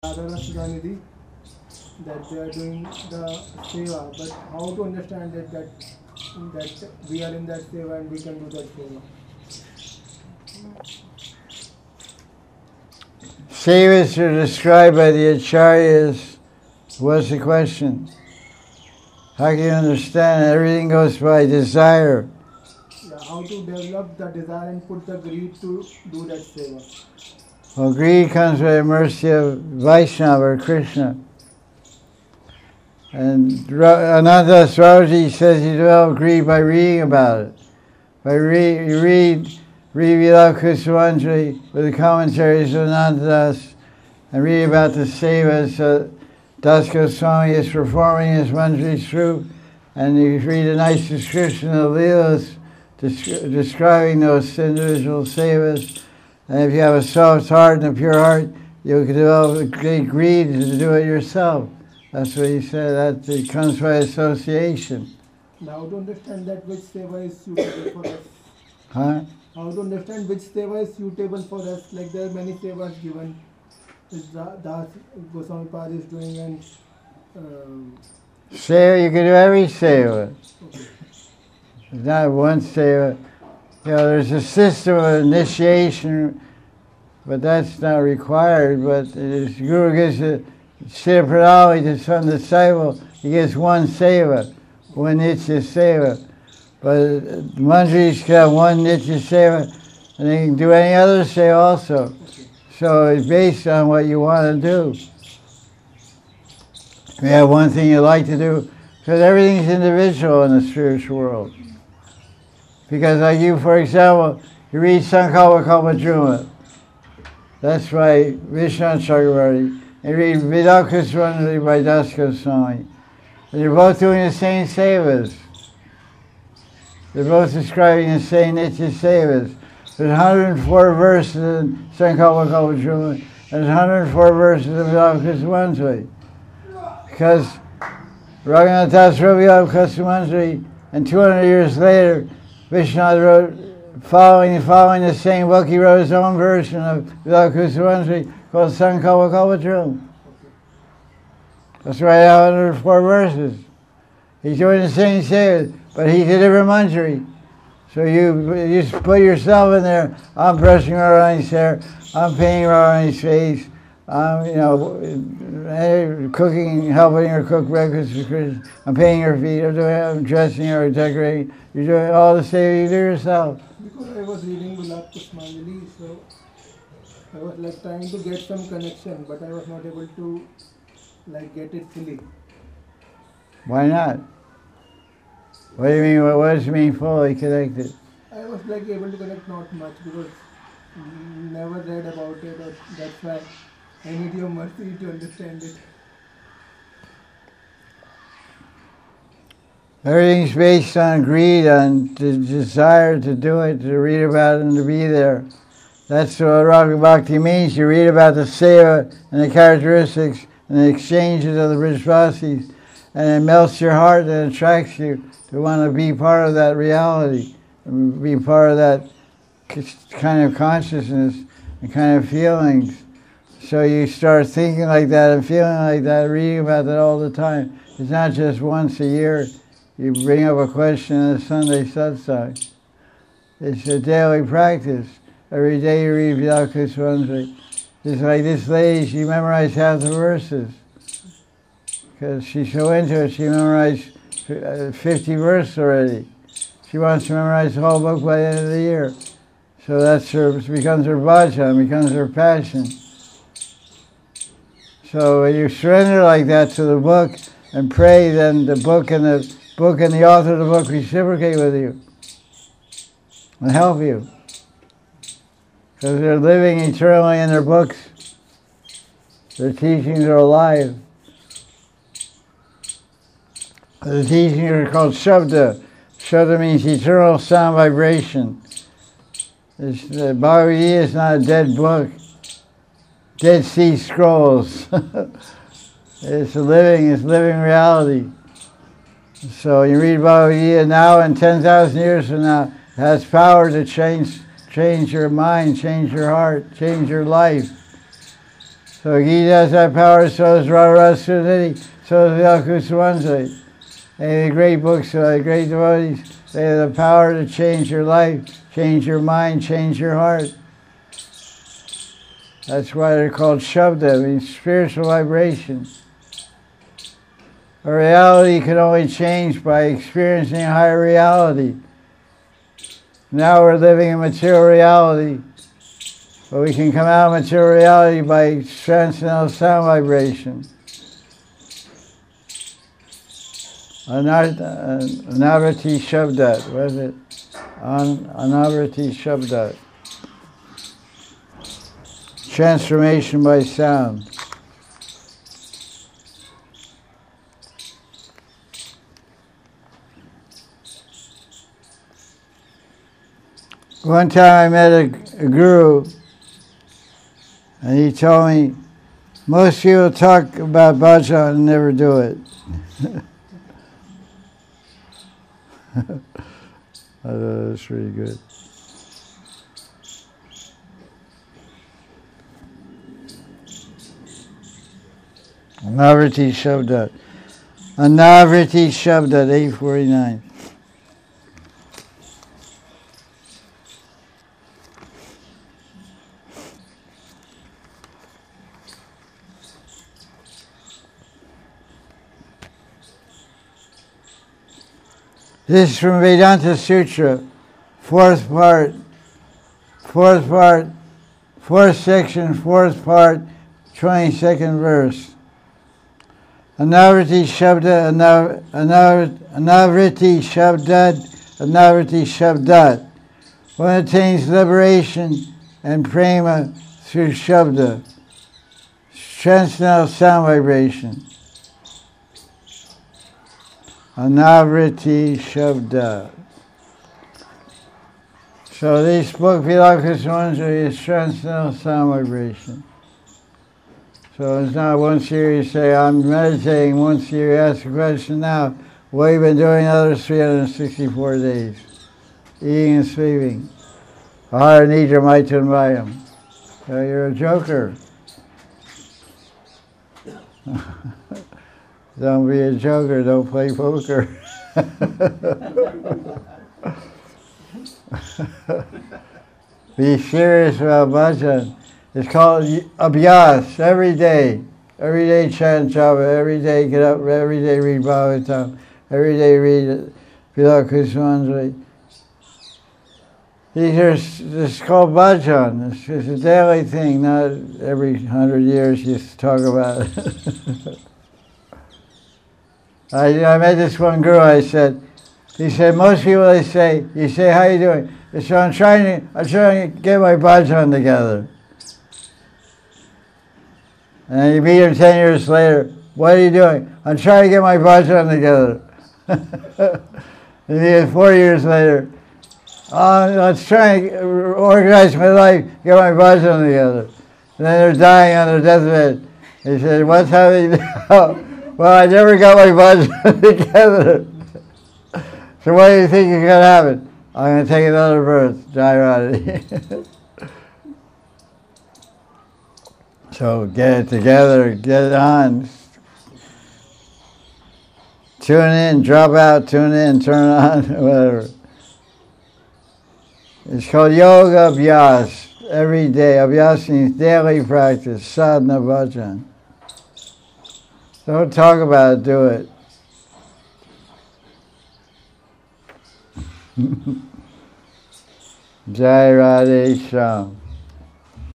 Radharani Sudhanidhi, that they are doing the seva, but how to understand that we are in that seva and we can do that seva. Sevas are described by the acharyas. What's the question? How can you understand? Everything goes by desire. Yeah, how to develop the desire and put the greed to do that seva. Well, greed comes by the mercy of Vaishnava or Krishna. And Ananta Swaraji says you develop greed by reading about it. You read Vilav Kusumanjali with the commentaries of Anantadas and read about the sevas. Das Goswami is performing his Manjari Sroop, and you read a nice description of Leelas describing those individual sevas. And if you have a soft heart and a pure heart, you can develop a great greed to do it yourself. That's what he said. That it comes by association. Now to understand that which seva is suitable for us. Huh? How to understand which seva is suitable for us. Like there are many sevas given. Which Das Goswami Pad is doing and Seva, you can do every seva. okay. There's not one seva. You know, there's a system of initiation, but that's not required. But if the Guru gives a Srila Pranali to some disciple, he gets one seva, one nitya seva. But manjaris can have one nitya seva, and they can do any other seva also. Okay. So it's based on what you want to do. You have one thing you like to do, because everything's individual in the spiritual world. Because like you, for example, you read Sankalpa Kalpadruma. That's by Vishwanath Chakravarti. You read Vilav Kusumanjali by Das Goswami. And they're both doing the same sevas. They're both describing the same nitya sevas. There's 104 verses in Sankalpa Kalpadruma. There's 104 verses in Vilav Kusumanjali. Because Raghunath Das wrote Vilav Kusumanjali, and 200 years later, Vishwanath wrote, following the same book, he wrote his own version of Vilav Kusumanjali called Sankalpa Kalpadruma. That's right, 104 verses. He's doing the same sevas, but he's a different manjari. So you just put yourself in there. I'm brushing Radharani's hair. I'm painting Radharani's face. I'm, cooking, helping her cook breakfast for Krishna. I'm painting her feet. I'm dressing her, decorating. You're doing all the same you do yourself. Because I was reading Vilav Kusumanjali, so I was like trying to get some connection, but I was not able to like get it fully. Why not? What do you mean? What does it mean fully connected? I was like able to connect not much because never read about it, or that's why I need your mercy to understand it. Everything's based on greed, on the desire to do it, to read about it and to be there. That's what Raga Bhakti means. You read about the seva and the characteristics and the exchanges of the Brijvasis, and it melts your heart and attracts you to want to be part of that reality, and be part of that kind of consciousness and kind of feelings. So you start thinking like that and feeling like that, reading about that all the time. It's not just once a year. You bring up a question in a Sunday satsang. It's a daily practice. Every day you read Vilav Kusumanjali. Just like this lady, she memorized half the verses. Because she's so into it, she memorized 50 verses already. She wants to memorize the whole book by the end of the year. So it becomes her bhajan, becomes her passion. So when you surrender like that to the book and pray, then the book and the author of the book reciprocate with you and help you. Because they're living eternally in their books. Their teachings are alive. The teachings are called Shabda. Shabda means eternal sound vibration. The Bhagavad Gita is not a dead book. Dead Sea Scrolls. It's living reality. So you read Bhagavad Gita now, and 10,000 years from now, it has power to change your mind, change your heart, change your life. So Gita has that power, so is Radha Suniti, so is Vyakuswanjali. And the great books, great devotees, they have the power to change your life, change your mind, change your heart. That's why they're called Shabda, means spiritual vibration. A reality can only change by experiencing a higher reality. Now we're living in material reality, but we can come out of material reality by transcendental sound vibration. Anavriti Shabdat, what is it? Anavriti Shabdat. Transformation by sound. One time I met a guru, and he told me, most people talk about bhajan and never do it. I thought that was pretty good. Anavriti Shabdat. Anavriti Shabdat, 849. This is from Vedanta Sutra, fourth section, fourth part, 22nd verse. Anavriti Shabda, Anavriti Shabdat, Anavriti Shabdat. One attains liberation and prema through Shabda, transcendental sound vibration. Anavriti Shabda. So this book, Vilakuswanjali, is transcendental sound vibration. So it's not once here you say, I'm meditating, once here you ask a question now, what have you been doing the other 364 days? Eating and sleeping. Ahara Nidra Maitan Vayam. So you're a joker. Don't be a joker, don't play poker. Be serious about bhajan. It's called abhyas, every day. Every day chant japa, every day get up, every day read Bhagavatam, every day read Vilakuswanjali. It's called bhajan. It's a daily thing, not every 100 years you talk about it. I met this one girl, he said, most people you say, how you doing? They say, I'm trying to get my bhajan together. And you meet her 10 years later, what are you doing? I'm trying to get my bhajan together. And then 4 years later, I'm trying to organize my life, get my bhajan together. And then they're dying on their deathbed. He said, what's happening now? Well, I never got my bhajan together. So what do you think is going to happen? I'm going to take another birth, Jai Radha. So get it together, get it on. Tune in, drop out, tune in, turn on, whatever. It's called Yoga Abhyas, every day. Abhyas means daily practice, sadhana bhajan. Don't talk about it, do it. Jai Radhe Shyam.